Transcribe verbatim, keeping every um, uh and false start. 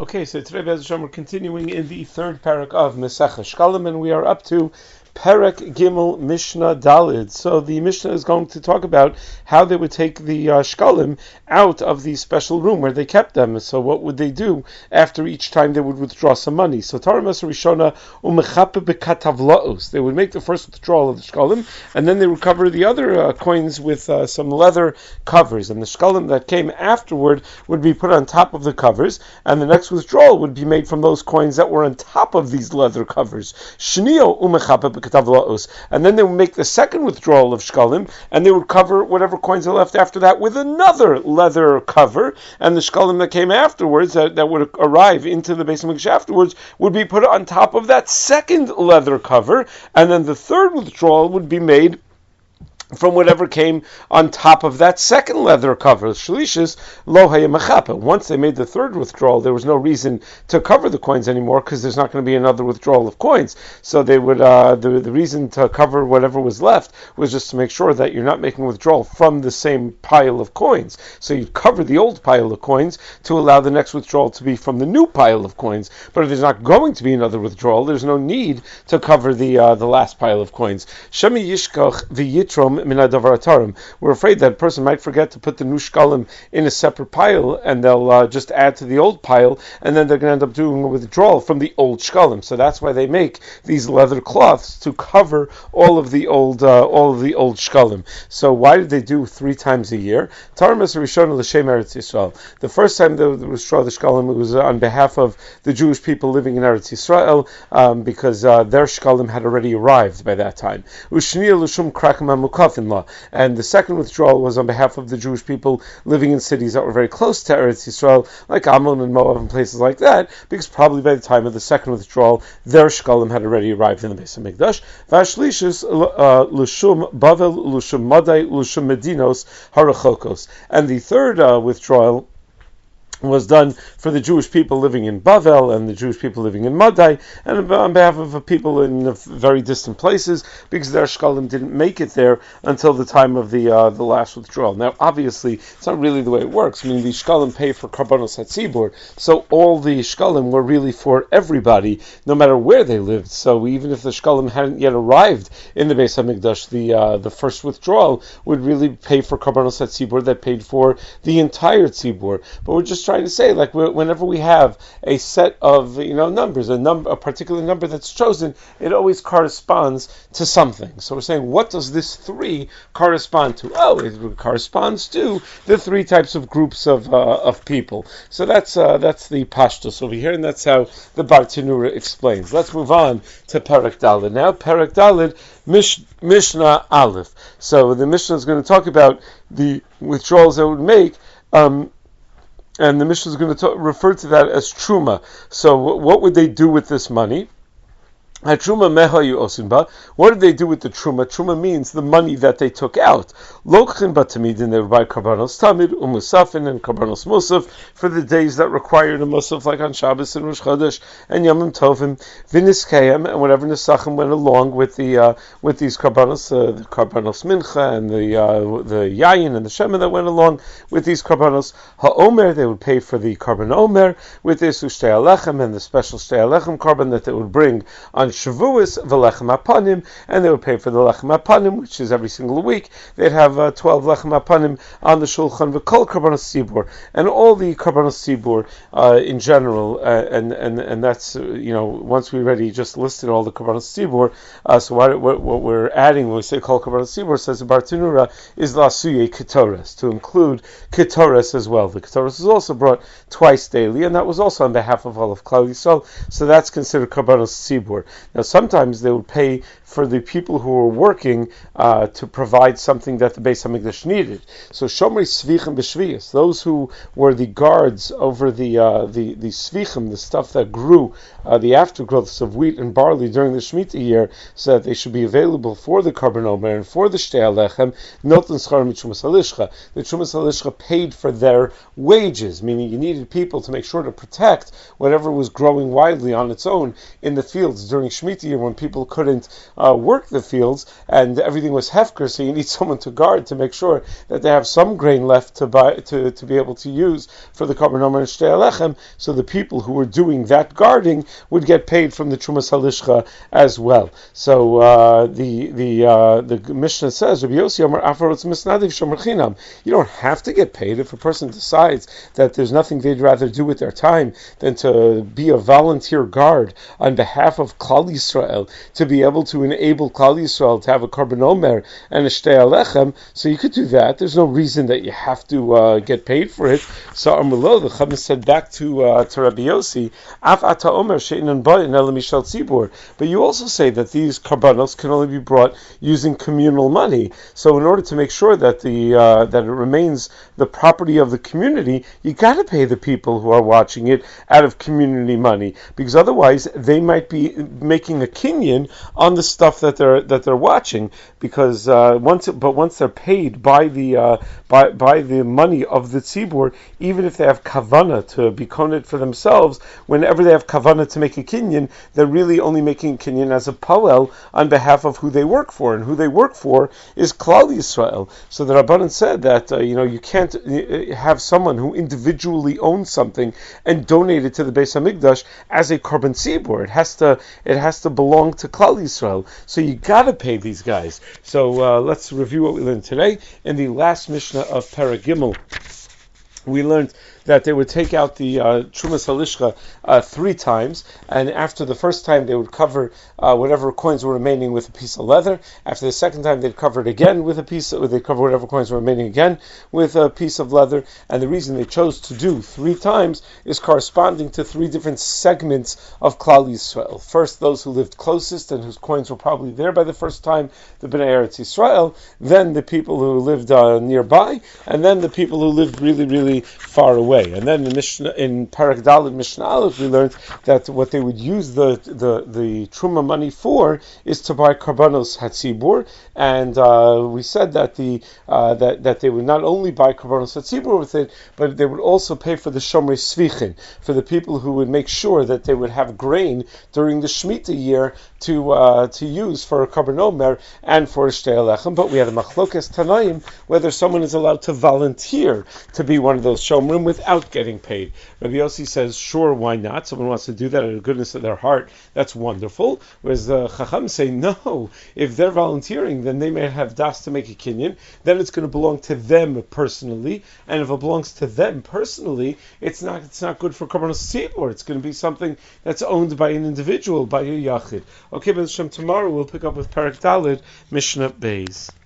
Okay, so today, Be'ez Hashem, we're continuing in the third parak of Mesechah Shkalim, and we are up to Perek Gimel Mishnah Dalid. So the Mishnah is going to talk about how they would take the uh, Shkalim out of the special room where they kept them. So what would they do after each time they would withdraw some money? So Torah Masar Rishona Umechape Bekatavlaos. They would make the first withdrawal of the Shkalim, and then they would cover the other uh, coins with uh, some leather covers. And the Shkalim that came afterward would be put on top of the covers, and the next withdrawal would be made from those coins that were on top of these leather covers. Shnio Umechape and then they would make the second withdrawal of shkalim, and they would cover whatever coins are left after that with another leather cover, and the shkalim that came afterwards, that, that would arrive into the Beis Hamikdash afterwards, would be put on top of that second leather cover, and then the third withdrawal would be made from whatever came on top of that second leather cover. Shlishis lo haya mechape. Once they made the third withdrawal, there was no reason to cover the coins anymore because there's not going to be another withdrawal of coins. So they would uh, the the reason to cover whatever was left was just to make sure that you're not making withdrawal from the same pile of coins. So you'd cover the old pile of coins to allow the next withdrawal to be from the new pile of coins. But if there's not going to be another withdrawal, there's no need to cover the uh, the last pile of coins. Shemi yishkoch v'yitrom. We're afraid that a person might forget to put the new shkalim in a separate pile, and they'll uh, just add to the old pile, and then they're going to end up doing a withdrawal from the old shkalim. So that's why they make these leather cloths to cover all of the old uh, all of the old shkalim. So why did they do three times a year? Tarmas Rishon l'Shem Eretz Yisrael. The first time they would withdraw the shkalim, it was on behalf of the Jewish people living in Eretz Yisrael, um, because uh, their shkalim had already arrived by that time. Ushniya l'shum krakim hamukafin law. And the second withdrawal was on behalf of the Jewish people living in cities that were very close to Eretz Yisrael, like Ammon and Moab and places like that, because probably by the time of the second withdrawal, their shkalim had already arrived in the Beis Hamikdash. Vashlishis l'shum Bavel l'shum Madai l'shum Medinos harachokos. And the third uh, withdrawal was done for the Jewish people living in Bavel and the Jewish people living in Madai, and on behalf of people in very distant places, because their shkalim didn't make it there until the time of the uh, the last withdrawal. Now, obviously, it's not really the way it works. I mean, the shkalim pay for karbanos hatzibur, so all the shkalim were really for everybody, no matter where they lived. So even if the shkalim hadn't yet arrived in the Beis Hamikdash, the uh, the first withdrawal would really pay for karbanos hatzibur that paid for the entire tzibur. But we're just trying to say, like, whenever we have a set of, you know, numbers, a number, a particular number that's chosen, it always corresponds to something. So we're saying, what does this three correspond to? Oh, it corresponds to the three types of groups of uh, of people. So that's uh, that's the pashtus over here, and that's how the Bartenura explains. Let's move on to Perek Dalid now. Perek Dalid, Mish, Mishnah Aleph. So the Mishnah is going to talk about the withdrawals that would make. Um, And the Mishnah is going to talk, refer to that as truma. So what would they do with this money? Truma mehayu osinba. What did they do with the truma? Truma means the money that they took out. Lokchin batamidin, they would buy karbanos tamid, umusafin, and karbanos musaf for the days that required a musaf, like on Shabbos and Rosh Chodesh and Yom Tovim, viniskayim, and whatever nesachim went along with the uh, with these karbanos, uh, the karbanos mincha and the uh, the yayin and the shema that went along with these karbanos. Ha'omer, they would pay for the karban omer with this ushtei alechem and the special shtei alechem karban that they would bring on Shavuos, v'lechem apanim, and they would pay for the lechem apanim, which is every single week. They'd have uh, twelve lechem apanim on the shulchan, v'kol karbanos tzibur, and all the karbanos tzibur uh, in general, uh, and and and that's uh, you know, once we already just listed all the karbanos tzibur. Uh, so what, what what we're adding when we say kol karbanos tzibur, says the Bartenura, is lasuye ketores, to include ketores as well. The ketores is also brought twice daily, and that was also on behalf of all of Klal Yisrael. So that's considered karbanos tzibur. Now, sometimes they would pay for the people who were working uh, to provide something that the Beis Hamikdash needed. So, Shomrei Svichim B'Shviyas, those who were the guards over the uh, the the Svichim, the stuff that grew, uh, the aftergrowths of wheat and barley during the Shemitah year, so that they should be available for the Karban Omer and for the Shtei Alechem, Noten Schar Mitrumas Halishcha. The Trumas Halishcha paid for their wages, meaning you needed people to make sure to protect whatever was growing widely on its own in the fields during during Shemitah year when people couldn't uh, work the fields and everything was hefker, so you need someone to guard to make sure that they have some grain left to buy to, to be able to use for the Karban Omer and Shtei Alechem. So the people who were doing that guarding would get paid from the Trumas Halishcha as well. So uh, the the uh, the Mishnah says, Rabbi Yossi Omer Afarotz Misnadiv Shomer Chinam. You don't have to get paid if a person decides that there's nothing they'd rather do with their time than to be a volunteer guard on behalf of Klal Yisrael, to be able to enable Klal Yisrael to have a Karban Omer and a Shtei Alechem. So you could do that. There's no reason that you have to uh, get paid for it. So Amrlo, the Chum said back to uh, to Rabbi Yossi, Af Ata Omer She'inan Bayin Ela Mishal Tzibur. But you also say that these karbanos can only be brought using communal money. So in order to make sure that the uh, that it remains the property of the community, you got to pay the people who are watching it out of community money, because otherwise they might be making a kinyan on the stuff that they're that they're watching. Because uh, once, but once they're paid by the uh, by by the money of the tzibur, even if they have kavana to be koned for themselves, whenever they have kavana to make a kinyan, they're really only making a kinyan as a poel on behalf of who they work for, and who they work for is Klal Yisrael. So the Rabbanan said that uh, you know you can't have someone who individually owns something and donate it to the Beis Hamikdash as a korban tzibur. It has to it has to belong to Klal Yisrael. So you got to pay these guys. So uh, let's review what we learned today. In the last Mishnah of Perek Gimel, we learned that they would take out the uh, Trumas Halishcha uh, three times, and after the first time they would cover uh, whatever coins were remaining with a piece of leather. After the second time they'd cover it again with a piece of, they'd cover whatever coins were remaining again with a piece of leather. And the reason they chose to do three times is corresponding to three different segments of Klal Yisrael. First, those who lived closest and whose coins were probably there by the first time, the Bnei Eretz Yisrael, then the people who lived uh, nearby, and then the people who lived really, really far away. And then in Mishnah, in Perek Dalet Mishnah Aleph, we learned that what they would use the the, the Truma money for is to buy Karbanos Hatzibur, and uh, we said that the uh, that that they would not only buy Karbanos Hatzibur with it, but they would also pay for the Shomrei Svichin, for the people who would make sure that they would have grain during the Shemitah year to uh, to use for a Karban Omer and for a Shtei Alechem. But we had a Machlokes Tanaim whether someone is allowed to volunteer to be one of those Shomrim without getting paid. Rabbi Yossi says, sure, why not? Someone wants to do that out of the goodness of their heart. That's wonderful. Whereas the Chacham say, no, if they're volunteering, then they may have das to make a kinyan. Then it's going to belong to them personally. And if it belongs to them personally, it's not it's not good for Karbanos Tzibur. It's going to be something that's owned by an individual, by a yachid. Okay, but tomorrow we'll pick up with Perek Dalet, Mishnah Beis.